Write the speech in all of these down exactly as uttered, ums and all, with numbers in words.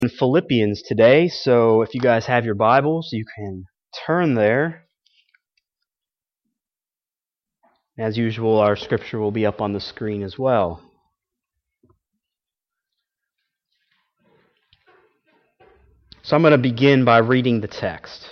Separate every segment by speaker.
Speaker 1: in Philippians today, so if you guys have your Bibles, you can turn there. As usual, our scripture will be up on the screen as well. So I'm going to begin by reading the text.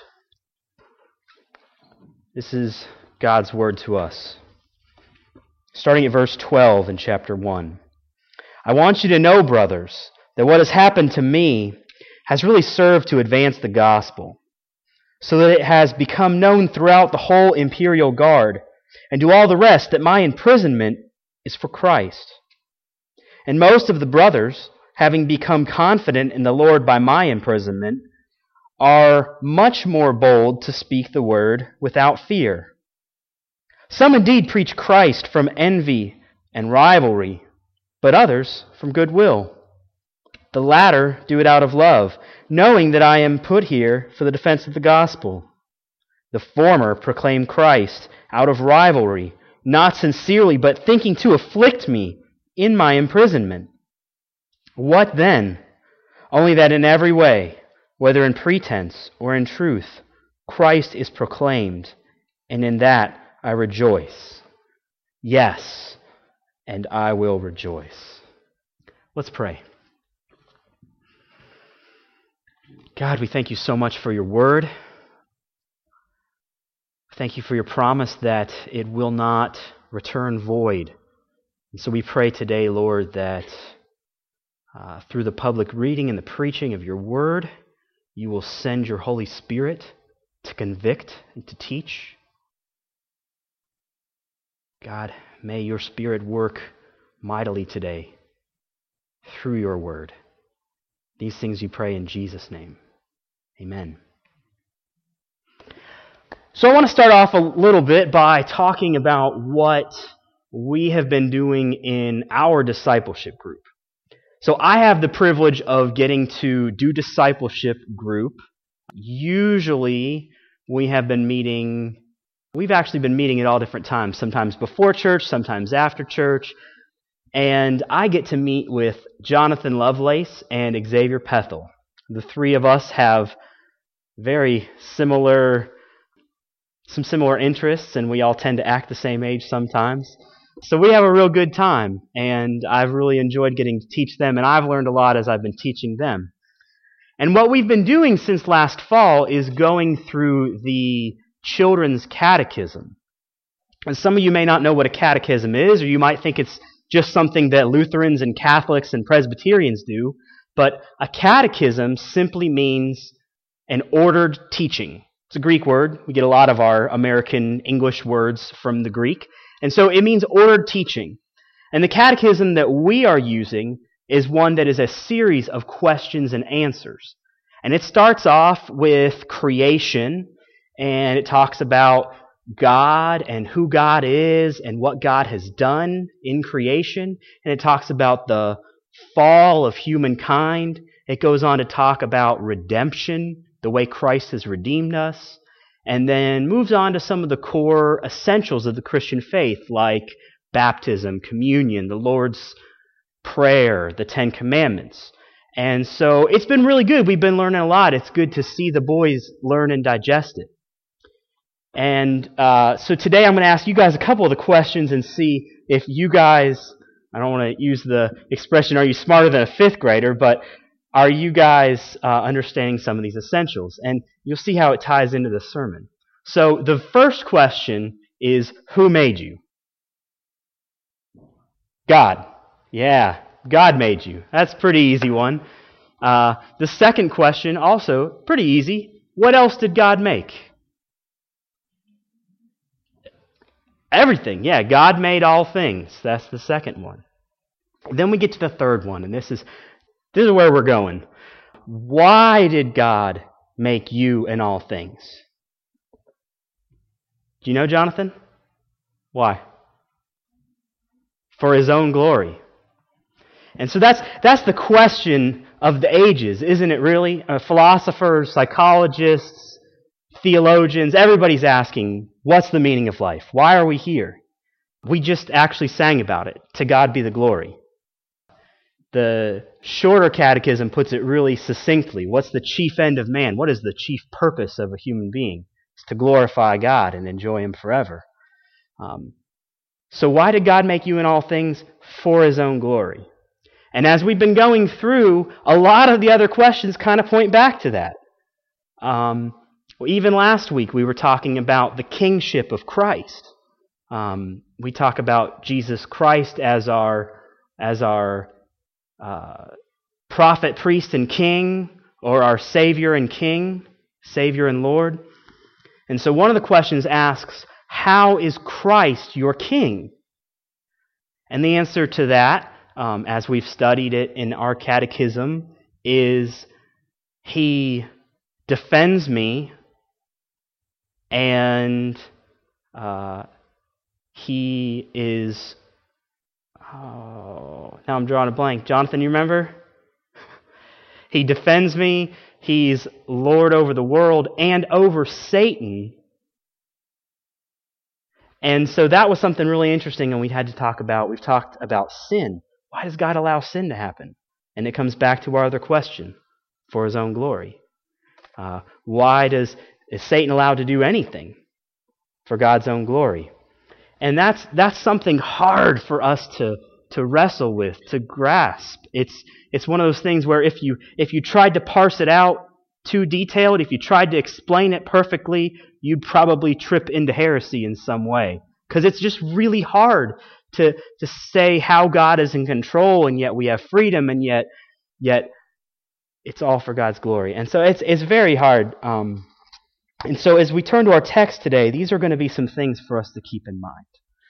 Speaker 1: This is God's word to us. Starting at verse twelve in chapter one. I want you to know, brothers, that what has happened to me has really served to advance the gospel, so that it has become known throughout the whole imperial guard, and to all the rest that my imprisonment is for Christ. And most of the brothers, having become confident in the Lord by my imprisonment, are much more bold to speak the word without fear. Some indeed preach Christ from envy and rivalry, but others from goodwill. The latter do it out of love, knowing that I am put here for the defense of the gospel. The former proclaim Christ out of rivalry, not sincerely, but thinking to afflict me in my imprisonment. What then? Only that in every way, whether in pretense or in truth, Christ is proclaimed, and in that I rejoice. Yes, and I will rejoice. Let's pray. God, we thank you so much for your word. Thank you for your promise that it will not return void. And so we pray today, Lord, that uh, through the public reading and the preaching of your word, you will send your Holy Spirit to convict and to teach. God, may your Spirit work mightily today through your word. These things we pray in Jesus' name. Amen. So I want to start off a little bit by talking about what we have been doing in our discipleship group. So I have the privilege of getting to do discipleship group. Usually we have been meeting, we've actually been meeting at all different times, sometimes before church, sometimes after church. And I get to meet with Jonathan Lovelace and Xavier Pethel. The three of us have very similar, some similar interests, and we all tend to act the same age sometimes. So we have a real good time, and I've really enjoyed getting to teach them, and I've learned a lot as I've been teaching them. And what we've been doing since last fall is going through the Children's Catechism. And some of you may not know what a catechism is, or you might think it's just something that Lutherans and Catholics and Presbyterians do, but a catechism simply means an ordered teaching. It's a Greek word. We get a lot of our American English words from the Greek. And so it means ordered teaching. And the catechism that we are using is one that is a series of questions and answers. And it starts off with creation, and it talks about God and who God is and what God has done in creation. And it talks about the fall of humankind. It goes on to talk about redemption, the way Christ has redeemed us, and then moves on to some of the core essentials of the Christian faith, like baptism, communion, the Lord's Prayer, the Ten Commandments. And so it's been really good. We've been learning a lot. It's good to see the boys learn and digest it. And uh, so today I'm going to ask you guys a couple of the questions and see if you guys, I don't want to use the expression, are you smarter than a fifth grader, but are you guys uh, understanding some of these essentials? And you'll see how it ties into the sermon. So the first question is, who made you? God. Yeah, God made you. That's a pretty easy one. Uh, the second question, also pretty easy. What else did God make? Everything. Yeah, God made all things. That's the second one. Then we get to the third one, and this is This is where we're going. Why did God make you and all things? Do you know, Jonathan? Why? For His own glory. And so that's that's the question of the ages, isn't it really? Uh, philosophers, psychologists, theologians, everybody's asking, what's the meaning of life? Why are we here? We just actually sang about it. To God be the glory. The shorter catechism puts it really succinctly. What's the chief end of man? What is the chief purpose of a human being? It's to glorify God and enjoy Him forever. Um, so why did God make you in all things? For His own glory. And as we've been going through, a lot of the other questions kind of point back to that. Um, well, even last week we were talking about the kingship of Christ. Um, we talk about Jesus Christ as our as our uh, prophet, priest, and king, or our Savior and King, Savior and Lord. And so one of the questions asks, how is Christ your king? And the answer to that, um, as we've studied it in our catechism, is He defends me and uh, He is... Oh, now I'm drawing a blank. Jonathan, you remember? He defends me. He's Lord over the world and over Satan. And so that was something really interesting, and we had to talk about. We've talked about sin. Why does God allow sin to happen? And it comes back to our other question, for His own glory. Uh, why does is Satan allowed to do anything? For God's own glory. And that's that's something hard for us to to wrestle with, to grasp. It's it's one of those things where if you if you tried to parse it out too detailed, if you tried to explain it perfectly, you'd probably trip into heresy in some way. Because it's just really hard to to say how God is in control, and yet we have freedom, and yet yet it's all for God's glory. And so it's it's very hard. Um, and so as we turn to our text today, these are going to be some things for us to keep in mind.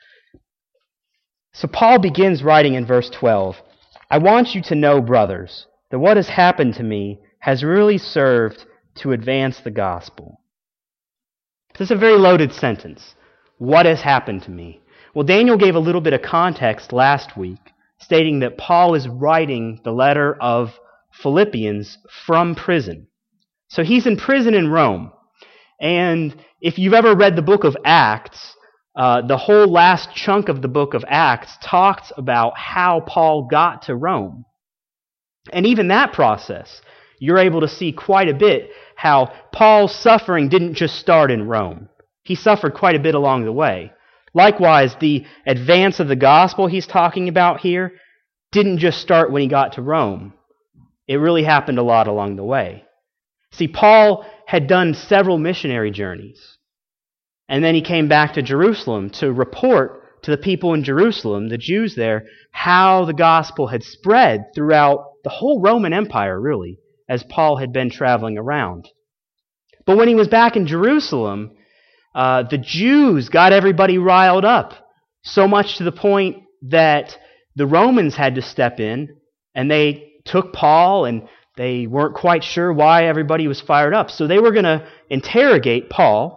Speaker 1: So Paul begins writing in verse twelve, I want you to know, brothers, that what has happened to me has really served to advance the gospel. This is a very loaded sentence. What has happened to me? Well, Daniel gave a little bit of context last week, stating that Paul is writing the letter of Philippians from prison. So he's in prison in Rome. And if you've ever read the book of Acts, uh, the whole last chunk of the book of Acts talks about how Paul got to Rome. And even that process, you're able to see quite a bit how Paul's suffering didn't just start in Rome. He suffered quite a bit along the way. Likewise, the advance of the gospel he's talking about here didn't just start when he got to Rome. It really happened a lot along the way. See, Paul had done several missionary journeys. And then he came back to Jerusalem to report to the people in Jerusalem, the Jews there, how the gospel had spread throughout the whole Roman Empire, really, as Paul had been traveling around. But when he was back in Jerusalem, uh, the Jews got everybody riled up, so much to the point that the Romans had to step in, and they took Paul, and they weren't quite sure why everybody was fired up. So they were going to interrogate Paul.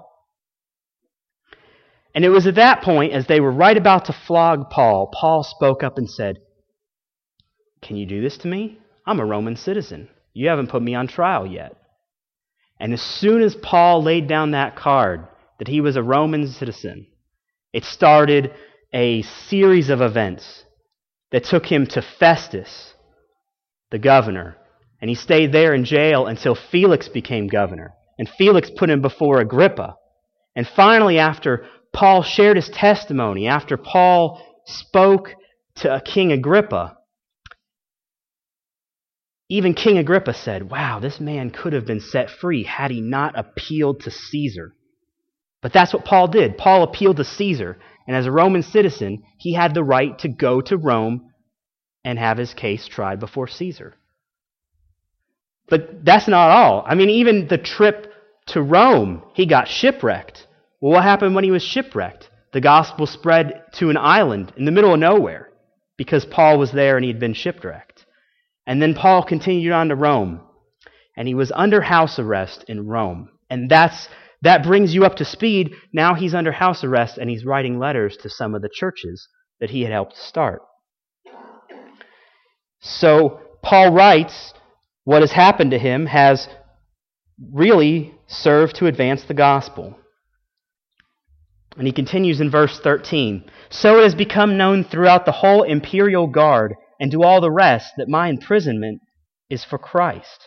Speaker 1: And it was at that point, as they were right about to flog Paul, Paul spoke up and said, "Can you do this to me? I'm a Roman citizen. You haven't put me on trial yet." And as soon as Paul laid down that card that he was a Roman citizen, it started a series of events that took him to Festus, the governor. And he stayed there in jail until Felix became governor. And Felix put him before Agrippa. And finally, after Paul shared his testimony, after Paul spoke to King Agrippa, even King Agrippa said, wow, this man could have been set free had he not appealed to Caesar. But that's what Paul did. Paul appealed to Caesar. And as a Roman citizen, he had the right to go to Rome and have his case tried before Caesar. But that's not all. I mean, even the trip to Rome, he got shipwrecked. Well, what happened when he was shipwrecked? The gospel spread to an island in the middle of nowhere because Paul was there and he had been shipwrecked. And then Paul continued on to Rome, and he was under house arrest in Rome. And that's that brings you up to speed. Now he's under house arrest, and he's writing letters to some of the churches that he had helped start. So Paul writes, what has happened to him has really served to advance the gospel. And he continues in verse thirteen. So it has become known throughout the whole imperial guard and do all the rest, that my imprisonment is for Christ.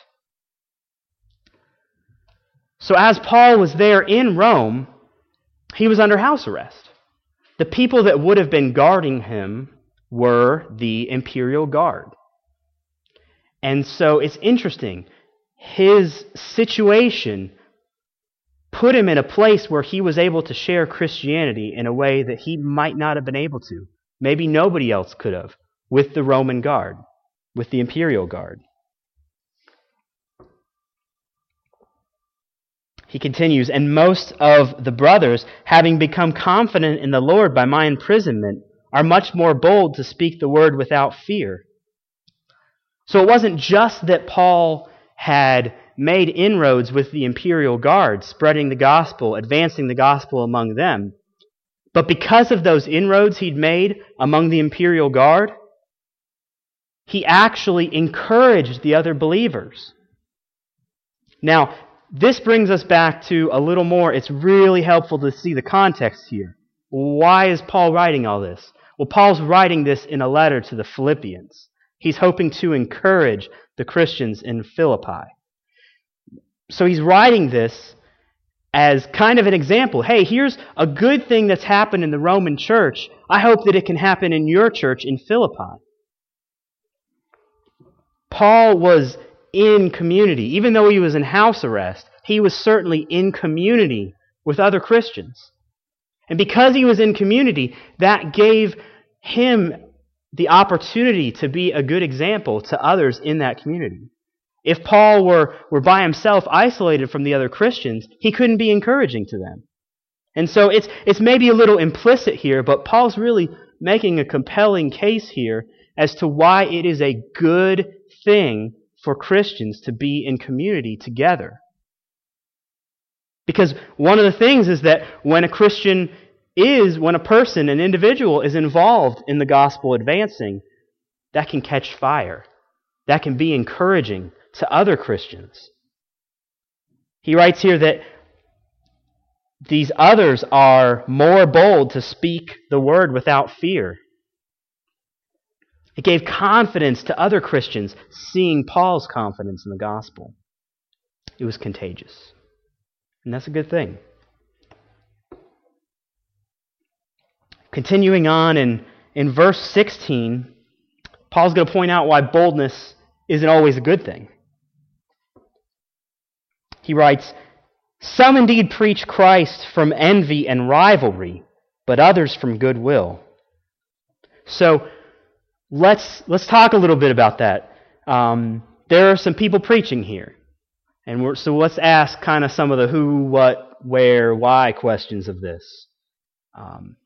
Speaker 1: So as Paul was there in Rome, he was under house arrest. The people that would have been guarding him were the imperial guard. And so it's interesting. His situation put him in a place where he was able to share Christianity in a way that he might not have been able to. Maybe nobody else could have, with the Roman guard, with the imperial guard. He continues, and most of the brothers, having become confident in the Lord by my imprisonment, are much more bold to speak the word without fear. So it wasn't just that Paul had made inroads with the imperial guard, spreading the gospel, advancing the gospel among them, but because of those inroads he'd made among the imperial guard, he actually encouraged the other believers. Now, this brings us back to a little more. It's really helpful to see the context here. Why is Paul writing all this? Well, Paul's writing this in a letter to the Philippians. He's hoping to encourage the Christians in Philippi. So he's writing this as kind of an example. Hey, here's a good thing that's happened in the Roman church. I hope that it can happen in your church in Philippi. Paul was in community. Even though he was in house arrest, he was certainly in community with other Christians. And because he was in community, that gave him the opportunity to be a good example to others in that community. If Paul were, were by himself, isolated from the other Christians, he couldn't be encouraging to them. And so it's, it's maybe a little implicit here, but Paul's really making a compelling case here as to why it is a good thing for Christians to be in community together. Because one of the things is that when a Christian is, when a person, an individual is involved in the gospel advancing, that can catch fire. That can be encouraging to other Christians. He writes here that these others are more bold to speak the word without fear. It gave confidence to other Christians seeing Paul's confidence in the gospel. It was contagious. And that's a good thing. Continuing on in, in verse sixteen, Paul's going to point out why boldness isn't always a good thing. He writes, "Some indeed preach Christ from envy and rivalry, but others from goodwill." So, Let's let's talk a little bit about that. Um, there are some people preaching here. And we're, so let's ask kind of some of the who, what, where, why questions of this. Um,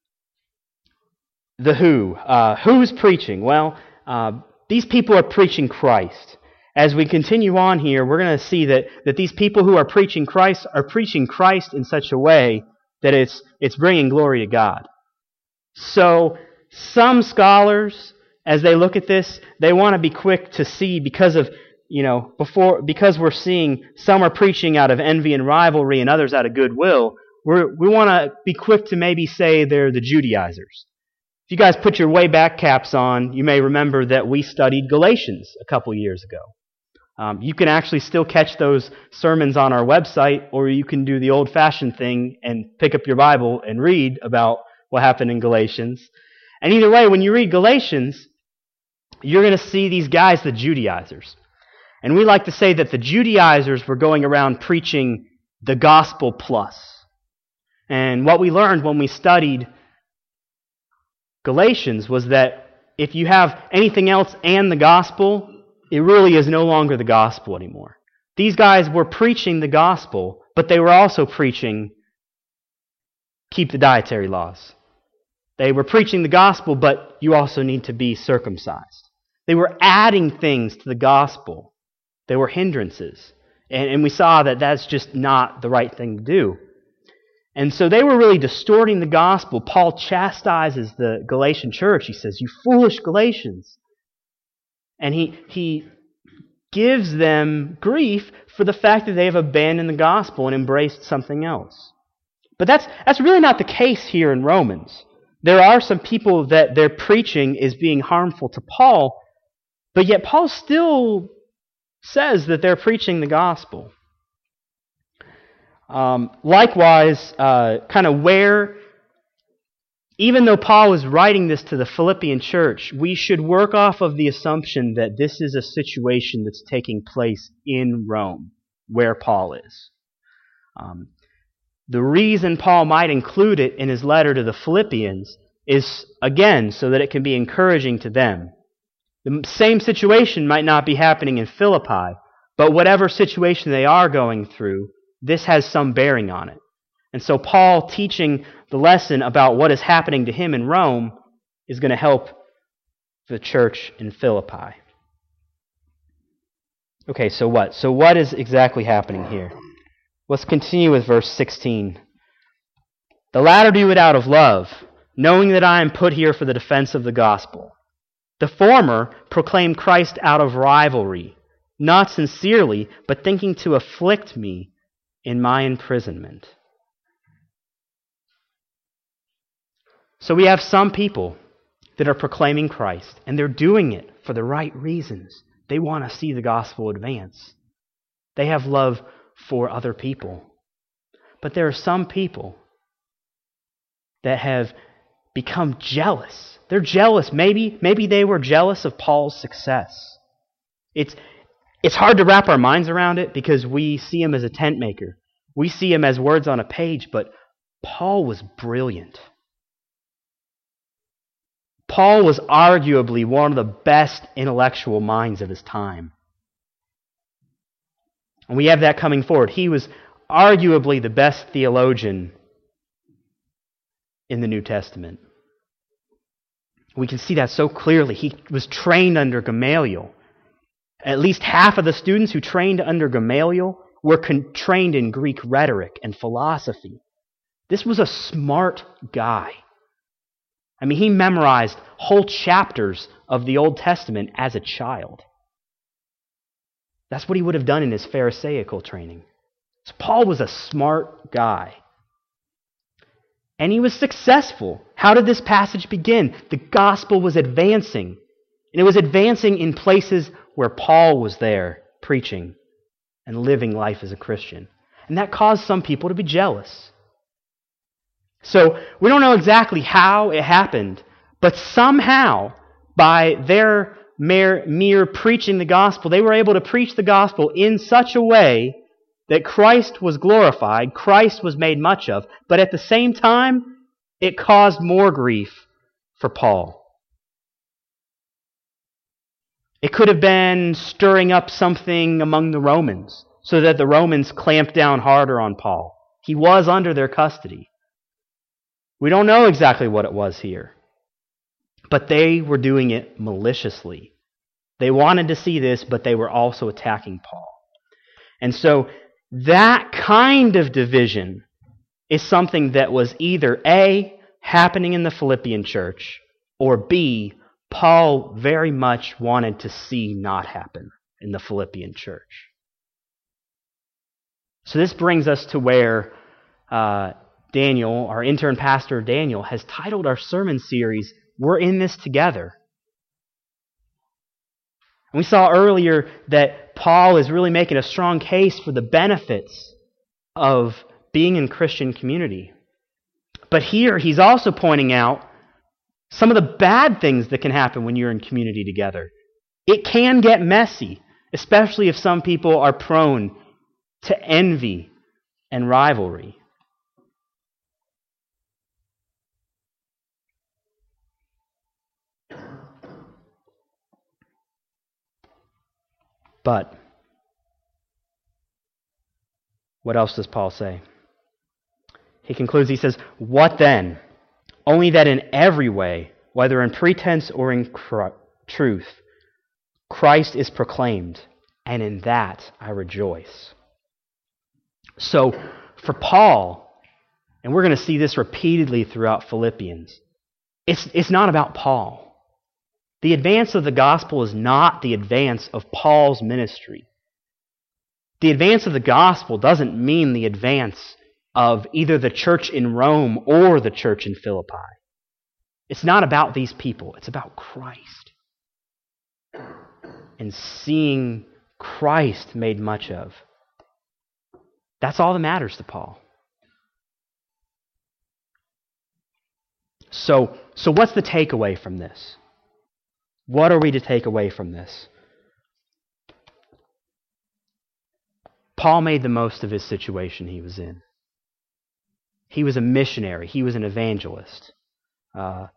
Speaker 1: the who. Uh, who's preaching? Well, uh, these people are preaching Christ. As we continue on here, we're going to see that, that these people who are preaching Christ are preaching Christ in such a way that it's it's bringing glory to God. So some scholars, as they look at this, they want to be quick to see because of, you know, before because we're seeing some are preaching out of envy and rivalry and others out of goodwill, we're, we want to be quick to maybe say they're the Judaizers. If you guys put your way back caps on, you may remember that we studied Galatians a couple years ago. Um, you can actually still catch those sermons on our website, or you can do the old-fashioned thing and pick up your Bible and read about what happened in Galatians. And either way, when you read Galatians, you're going to see these guys, the Judaizers. And we like to say that the Judaizers were going around preaching the gospel plus. And what we learned when we studied Galatians was that if you have anything else and the gospel, it really is no longer the gospel anymore. These guys were preaching the gospel, but they were also preaching keep the dietary laws. They were preaching the gospel, but you also need to be circumcised. They were adding things to the gospel. They were hindrances. And, and we saw that that's just not the right thing to do. And so they were really distorting the gospel. Paul chastises the Galatian church. He says, "You foolish Galatians." And he, he gives them grief for the fact that they have abandoned the gospel and embraced something else. But that's, that's really not the case here in Romans. there are some people that their preaching is being harmful to Paul, but yet Paul still says that they're preaching the gospel. Um, likewise, uh, kind of where, even though Paul is writing this to the Philippian church, we should work off of the assumption that this is a situation that's taking place in Rome, where Paul is. Um, the reason Paul might include it in his letter to the Philippians is, again, so that it can be encouraging to them. The same situation might not be happening in Philippi, but whatever situation they are going through, this has some bearing on it. And so Paul teaching the lesson about what is happening to him in Rome is going to help the church in Philippi. Okay, so what? So what is exactly happening here? Let's continue with verse sixteen. The latter do it out of love, knowing that I am put here for the defense of the gospel. The former proclaim Christ out of rivalry, not sincerely, but thinking to afflict me in my imprisonment. So we have some people that are proclaiming Christ, and they're doing it for the right reasons. They want to see the gospel advance. They have love for other people. But there are some people that have become jealous. They're jealous. Maybe, maybe they were jealous of Paul's success. It's, it's hard to wrap our minds around it because we see him as a tent maker. We see him as words on a page, but Paul was brilliant. Paul was arguably one of the best intellectual minds of his time. And we have that coming forward. He was arguably the best theologian in the New Testament. We can see that so clearly. He was trained under Gamaliel. At least half of the students who trained under Gamaliel were con- trained in Greek rhetoric and philosophy. This was a smart guy. I mean, he memorized whole chapters of the Old Testament as a child. That's what he would have done in his Pharisaical training. So Paul was a smart guy. And he was successful. How did this passage begin? The gospel was advancing. And it was advancing in places where Paul was there preaching and living life as a Christian. And that caused some people to be jealous. So we don't know exactly how it happened, but somehow, by their mere, mere preaching the gospel, they were able to preach the gospel in such a way that Christ was glorified, Christ was made much of, but at the same time, it caused more grief for Paul. It could have been stirring up something among the Romans, so that the Romans clamped down harder on Paul. He was under their custody. We don't know exactly what it was here, but they were doing it maliciously. They wanted to see this, but they were also attacking Paul. And so that kind of division is something that was either A, happening in the Philippian church, or B, Paul very much wanted to see not happen in the Philippian church. So this brings us to where uh, Daniel, our intern pastor Daniel, has titled our sermon series, We're in This Together. And we saw earlier that Paul is really making a strong case for the benefits of being in Christian community. But here he's also pointing out some of the bad things that can happen when you're in community together. It can get messy, especially if some people are prone to envy and rivalry. But what else does Paul say? He concludes, he says, "What then? Only that in every way, whether in pretense or in cr- truth, Christ is proclaimed, and in that I rejoice." So, for Paul, and we're going to see this repeatedly throughout Philippians, it's, it's not about Paul. The advance of the gospel is not the advance of Paul's ministry. The advance of the gospel doesn't mean the advance of either the church in Rome or the church in Philippi. It's not about these people. It's about Christ. And seeing Christ made much of. That's all that matters to Paul. So, so what's the takeaway from this? What are we to take away from this? Paul made the most of his situation he was in. He was a missionary. He was an evangelist. Uh,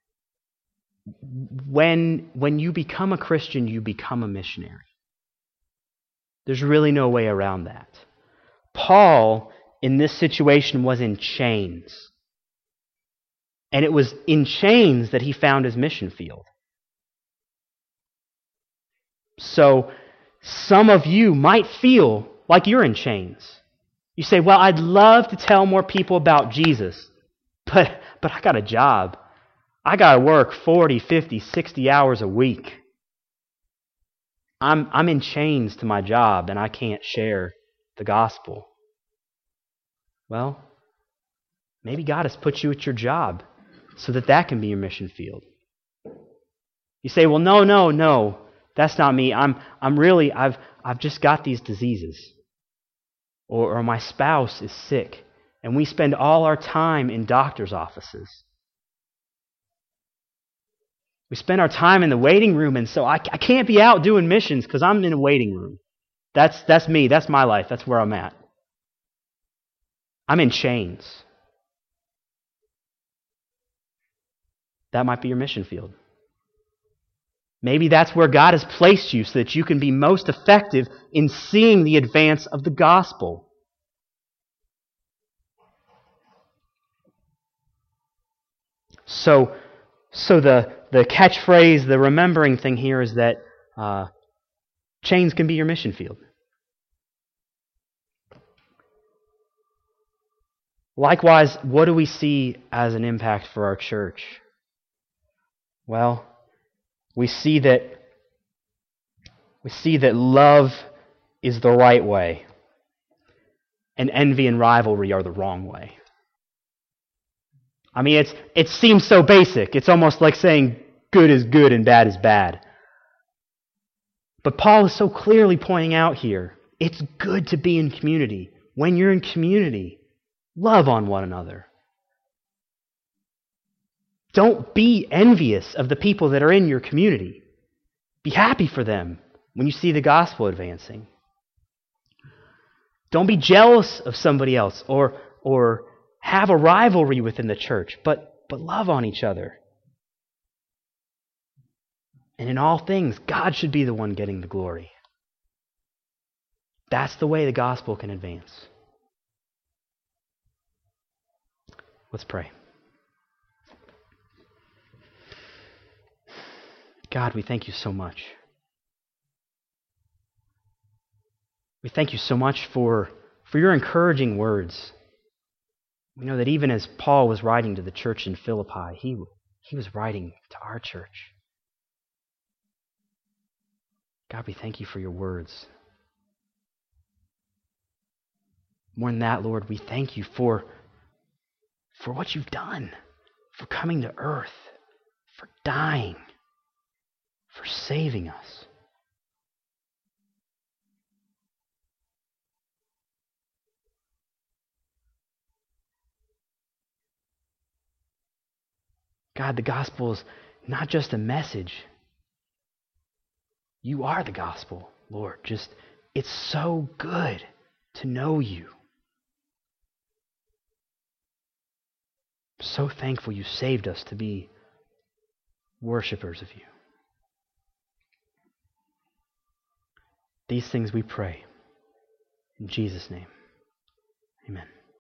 Speaker 1: when, when you become a Christian, you become a missionary. There's really no way around that. Paul, in this situation, was in chains. And it was in chains that he found his mission field. So, some of you might feel like you're in chains. You say, well, I'd love to tell more people about Jesus, but, but I got a job. I got to work forty, fifty, sixty hours a week. I'm, I'm in chains to my job and I can't share the gospel. Well, maybe God has put you at your job so that that can be your mission field. You say, well, no, no, no, that's not me. I'm, I'm really, I've, I've just got these diseases. Or, or my spouse is sick, and we spend all our time in doctor's offices. We spend our time in the waiting room, and so I, I can't be out doing missions because I'm in a waiting room. That's, that's me. That's my life. That's where I'm at. I'm in chains. That might be your mission field. Maybe that's where God has placed you so that you can be most effective in seeing the advance of the gospel. So, so the, the catchphrase, the remembering thing here is that uh, chains can be your mission field. Likewise, what do we see as an impact for our church? Well, we see that we see that love is the right way, and envy and rivalry are the wrong way. I mean, it's it seems so basic. It's almost like saying good is good and bad is bad. But Paul is so clearly pointing out here, it's good to be in community. When you're in community, love on one another. Don't be envious of the people that are in your community. Be happy for them when you see the gospel advancing. Don't be jealous of somebody else or, or have a rivalry within the church, but, but love on each other. And in all things, God should be the one getting the glory. That's the way the gospel can advance. Let's pray. God, we thank you so much. We thank you so much for, for your encouraging words. We know that even as Paul was writing to the church in Philippi, he, he was writing to our church. God, we thank you for your words. More than that, Lord, we thank you for, for what you've done, for coming to earth, for dying, for saving us. God, the gospel is not just a message. You are the gospel, Lord. Just, it's so good to know you. I'm so thankful you saved us to be worshipers of you. These things we pray. In Jesus' name, amen.